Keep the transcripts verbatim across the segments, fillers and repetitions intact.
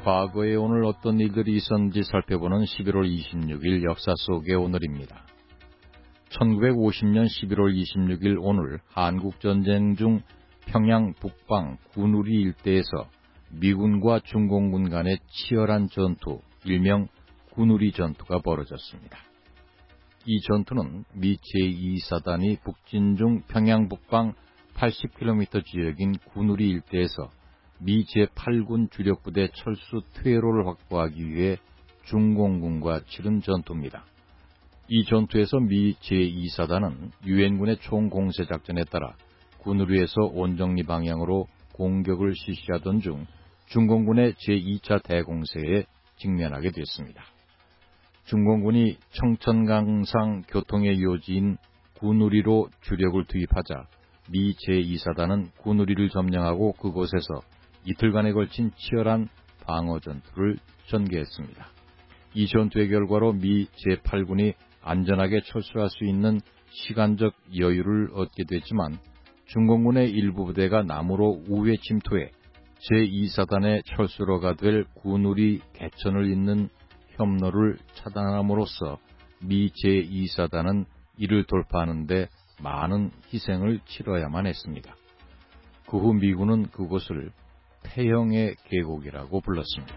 과거에 오늘 어떤 일들이 있었는지 살펴보는 십일월 이십육일 역사 속의 오늘입니다. 천구백오십 년 십일월 이십육일 오늘 한국전쟁 중 평양 북방 군우리 일대에서 미군과 중공군 간의 치열한 전투, 일명 군우리 전투가 벌어졌습니다. 이 전투는 미 제이 사단이 북진 중 평양 북방 팔십 킬로미터 지역인 군우리 일대에서 미 제팔 군 주력부대 철수 퇴로를 확보하기 위해 중공군과 치른 전투입니다. 이 전투에서 미 제이 사단은 유엔군의 총공세작전에 따라 군우리에서 온정리 방향으로 공격을 실시하던 중 중공군의 제이 차 대공세에 직면하게 됐습니다. 중공군이 청천강상 교통의 요지인 군우리로 주력을 투입하자 미 제이 사단은 군우리를 점령하고 그곳에서 이틀간에 걸친 치열한 방어 전투를 전개했습니다. 이 전투의 결과로 미 제팔 군이 안전하게 철수할 수 있는 시간적 여유를 얻게 됐지만 중공군의 일부 부대가 남으로 우회 침투해 제이 사단의 철수로가 될 군우리 개천을 잇는 협로를 차단함으로써 미 제이 사단은 이를 돌파하는 데 많은 희생을 치러야만 했습니다. 그 후 미군은 그곳을 태형의 계곡이라고 불렀습니다.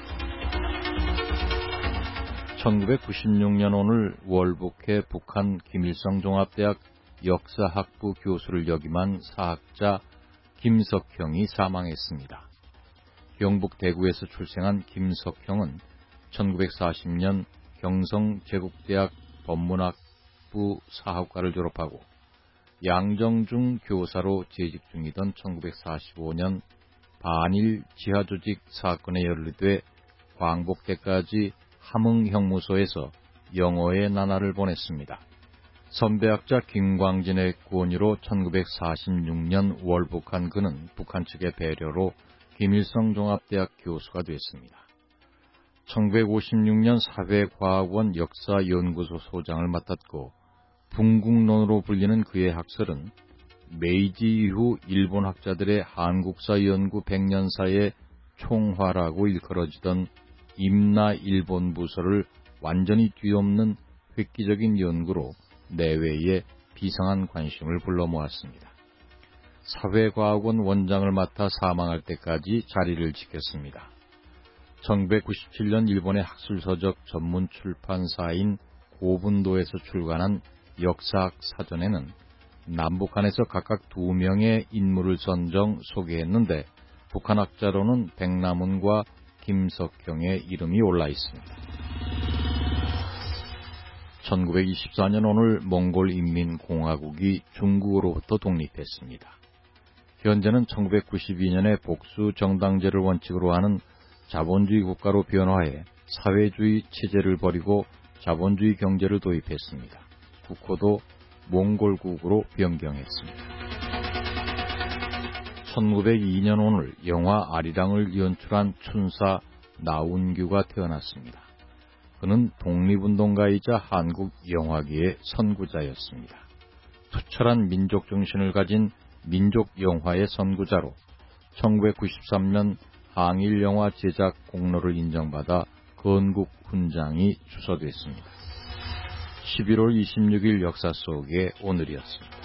천구백구십육 년 오늘 월북해 북한 김일성 종합대학 역사학부 교수를 역임한 사학자 김석형이 사망했습니다. 경북 대구에서 출생한 김석형은 천구백사십 년 경성제국대학 법문학부 사학과를 졸업하고 양정중 교사로 재직 중이던 천구백사십오 년 반일 지하조직 사건에 연루돼 광복때까지 함흥형무소에서 영어의 나날을 보냈습니다. 선배학자 김광진의 권유로 천구백사십육 년 월북한 그는 북한 측의 배려로 김일성 종합대학 교수가 됐습니다. 천구백오십육 년 사회과학원 역사연구소 소장을 맡았고 bun국론으로 불리는 그의 학설은 메이지 이후 일본 학자들의 한국사 연구 백년사의 총화라고 일컬어지던 임나 일본 부서를 완전히 뒤엎는 획기적인 연구로 내외에 비상한 관심을 불러 모았습니다. 사회과학원 원장을 맡아 사망할 때까지 자리를 지켰습니다. 천구백구십칠 년 일본의 학술서적 전문 출판사인 고분도에서 출간한 역사학 사전에는 남북한에서 각각 두 명의 인물을 선정 소개했는데 북한 학자로는 백남훈과 김석형의 이름이 올라 있습니다. 천구백이십사 년 오늘 몽골인민공화국이 중국으로부터 독립했습니다. 현재는 천구백구십이 년에 복수 정당제를 원칙으로 하는 자본주의 국가로 변화해 사회주의 체제를 버리고 자본주의 경제를 도입했습니다. 국호도 몽골국으로 변경했습니다. 천구백이 년 오늘 영화 아리랑을 연출한 춘사 나운규가 태어났습니다. 그는 독립운동가이자 한국 영화계의 선구자였습니다. 투철한 민족 정신을 가진 민족 영화의 선구자로 천구백구십삼 년 항일영화 제작 공로를 인정받아 건국훈장이 주서됐습니다. 십일월 이십육일 역사 속의 오늘이었습니다.